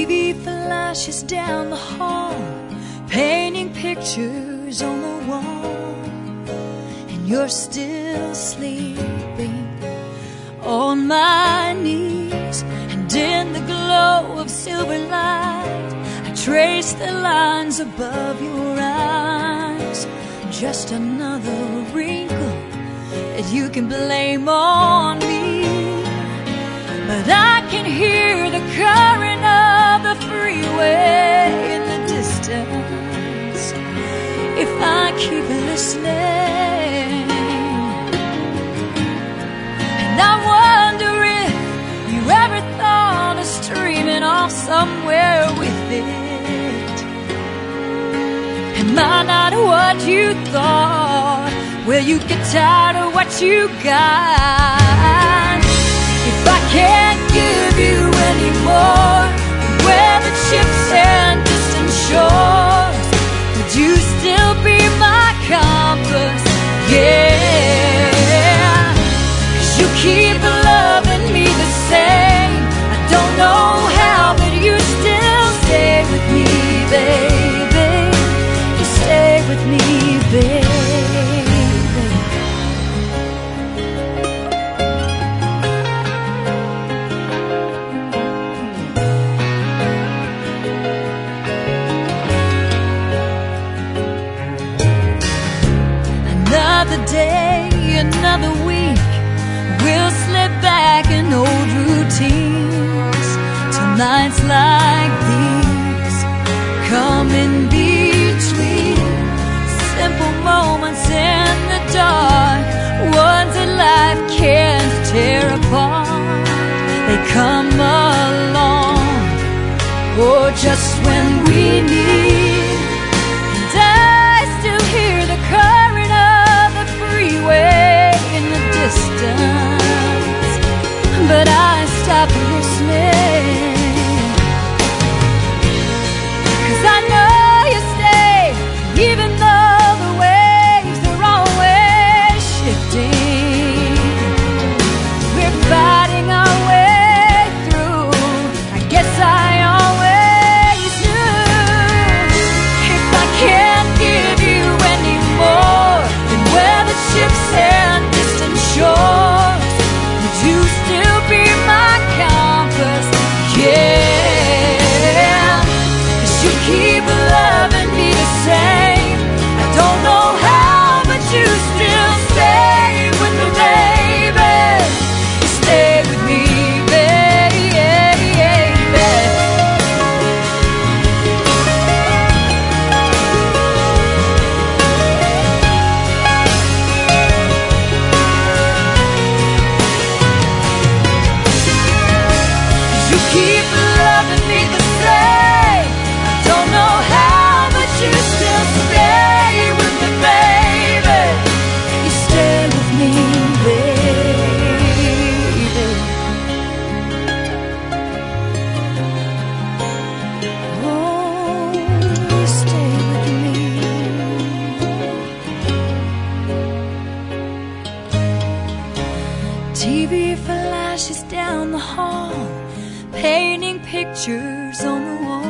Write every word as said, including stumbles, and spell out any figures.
T V flashes down the hall, painting pictures on the wall, and you're still sleeping on my knees. And in the glow of silver light, I trace the lines above your eyes. Just another wrinkle that you can blame on me, but I can hear the current of the freeway in the distance if I keep listening. And I wonder if you ever thought of streaming off somewhere with it. Am I not what you thought? Will you get tired of what you got? If I can't give you any more, where the chips and distant shores, would you still be my compass? Yeah, 'cause you keep loving me the same. I don't know how, but you still stay with me, baby. You stay with me, baby. Another day, another week, we'll slip back in old routines till nights like these come in between. Simple moments in the dark, ones that life can't tear apart. They come along, or just when we need. And I still hear the current in the distance, but I stop listening, 'cause I know you stay, even though the waves are always shifting. We're fighting our way through, I guess I always knew. If I can't give you any more, then where the ships and distant shores, would you still be my compass? Yeah, 'cause you keep loving me the same. I don't know how, but you still stay with me, baby. You stay with me, keep loving me the same. I don't know how, but you still stay with me, baby. You stay with me, baby. Oh, you stay with me. T V flashes down the hall, painting pictures on the wall.